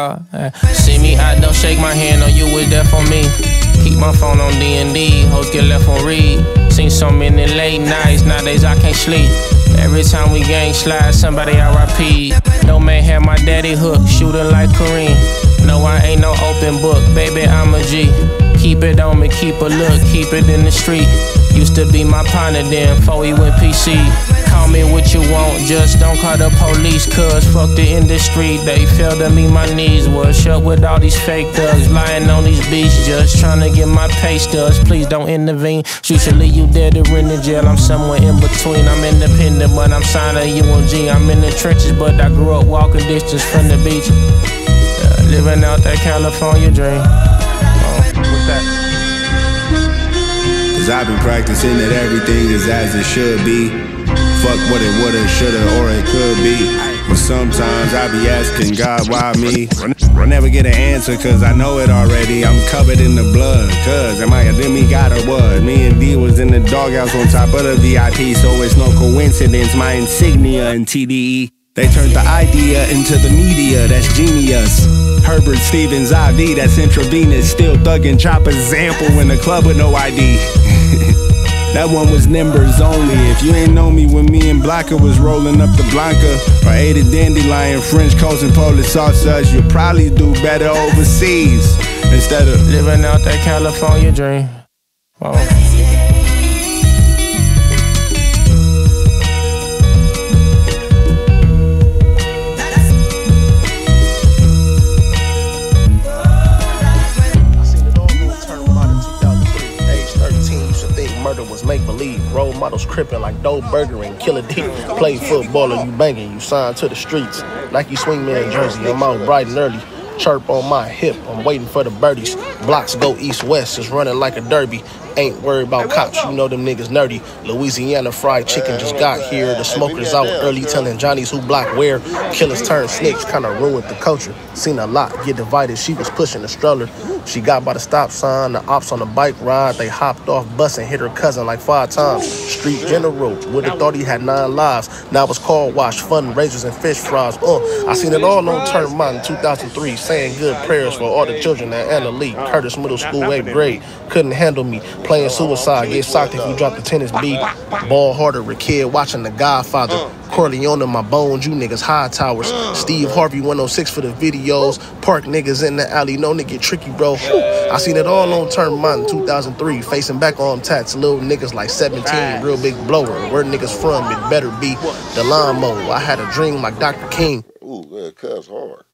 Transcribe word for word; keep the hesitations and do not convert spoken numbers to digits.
dog. Uh, see me out, don't shake my hand, no, you was there for me. Keep my phone on D and D, hoes get left on read. Seen so many late nights, nowadays I can't sleep. Every time we gang slide, somebody R I P. No man had my daddy hooked, shooting like Kareem. No, I ain't no open book, baby, I'm a G. Keep it on me, keep a look, keep it in the street. Used to be my partner then, before he went P C. Call me what you want, just don't call the police. Cause fuck the industry, they failed to meet my needs. Was shut with all these fake thugs, lying on these beats. Just trying to get my pay stubs, please don't intervene. Usually you dead or in the jail, I'm somewhere in between. I'm independent, but I'm signed a U N G. I'm in the trenches, but I grew up walking distance from the beach. uh, Living out that California dream. uh, What's that? Cause I've been practicing that everything is as it should be. Fuck what it woulda, shoulda, or it could be. But sometimes I be asking God, why me? I never get an answer cause I know it already. I'm covered in the blood, cause am I a demigod or what? Me and D was in the doghouse on top of the V I P. So it's no coincidence, my insignia in T D E. They turned the idea into the media, that's genius. Herbert Stevens I V, that's intravenous. Still thuggin' choppers example in the club with no I D. That one was Nimbers only. If you ain't know me when me and Blanca was rolling up the Blanca, or ate a dandelion, French coast and Polish sausage, you'll probably do better overseas instead of living out that California dream. Whoa. Murder was make-believe, role models crippin' like Doe Burger and Killer D. Play football or you banging, you signed to the streets. Nike swingman jersey, I'm out bright and early. Chirp on my hip, I'm waiting for the birdies. Blocks go east-west, it's running like a derby. Ain't worried about cops, you know them niggas nerdy. Louisiana fried chicken just got here. The smokers out early telling Johnnies who block where. Killers turn snakes, kinda ruined the culture. Seen a lot get divided, she was pushing the stroller. She got by the stop sign, the ops on the bike ride. They hopped off bus and hit her cousin like five times. Street general, would've thought he had nine lives. Now it's car wash, fundraisers, and fish fries. Uh, I seen it all on Turn Mountain two thousand three. Saying good prayers for all the children at Anna Lee. Curtis Middle School, eighth grade. Couldn't handle me. Playing suicide, get socked if you drop the tennis beat. Ball harder, a kid watching The Godfather. Corleone in my bones, you niggas high towers. Steve Harvey one oh six for the videos. Park niggas in the alley, no nigga tricky, bro. I seen it all on Turn Mountain two thousand three. Facing back on tats, little niggas like seventeen. Real big blower. Where niggas from, it better be the lawnmower. I had a dream like Doctor King. Ooh, man, cuz hard.